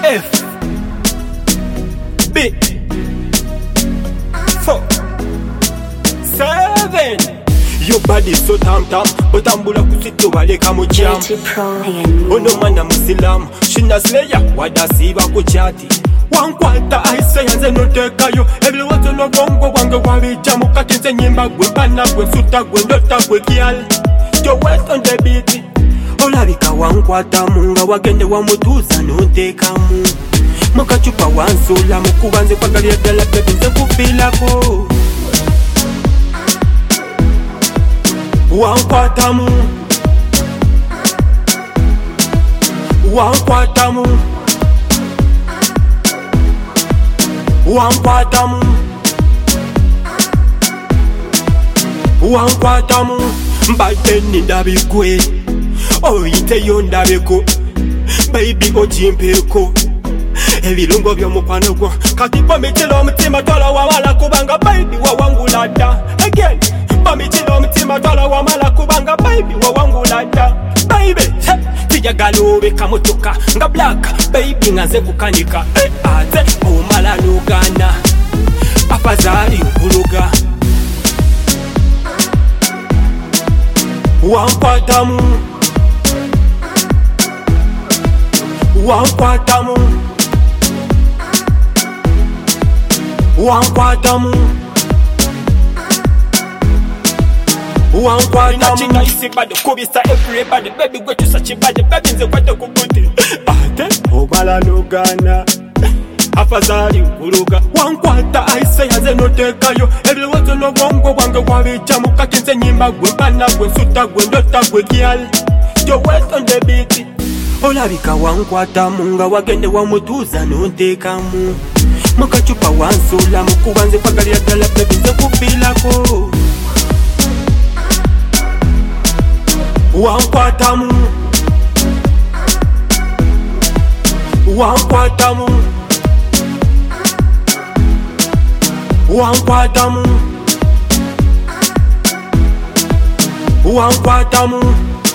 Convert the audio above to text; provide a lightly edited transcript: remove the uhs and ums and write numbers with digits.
F B 4 7. Your body so tam tam, but ambula kusito waleka mu jam. Ono mwana musilamu, shina slayer, wadasiba kuchati. Wankwata aise yanze notekayo, every wato no bongo wange wabija mukatenze nyimba gwe bana gwe suta gwe ndota gwe kial. Yo wet on the beat. Olabika wankwata munga wagende wamutuza nontekamu. Mukachupa wansula mukubanze kwagalia dala baby nze kufilako. Wankwatamu Wankwatamu Wankwatamu Wankwatamu Mbadeni ndabikwe oyite yo ndabiko baby ojimpeko ebirungo byomukwano gwo kati pamitilo omutima tola wawala kubanga baby wawangulada again pamitilo omutima tola wamala kubanga baby wawangulada baby tijagala obeka motoka nga black baby ngaze kukanika ate omala nogana afazali nkuluga wankwatamu Wankwatamu Wankwatamu Wankwatamu Nachina isi bade kubisa everybody baby gwe tusachi bade baby nze kwate kubuti ate obala nogana afazali nkuluga wankwata aise yaze notekayo every wato no bongo wange wabija mukatenze nyimba gwe bana gwe suta gwe ndota gwe kial. Yo wet on the beat. Olabika wankwatamu nga wagende wamutuza nontekamu. Mukachupa wansula mukubanze kwagalia dala baby nze kufilako. Wankwatamu Wankwatamu Wankwatamu Wankwatamu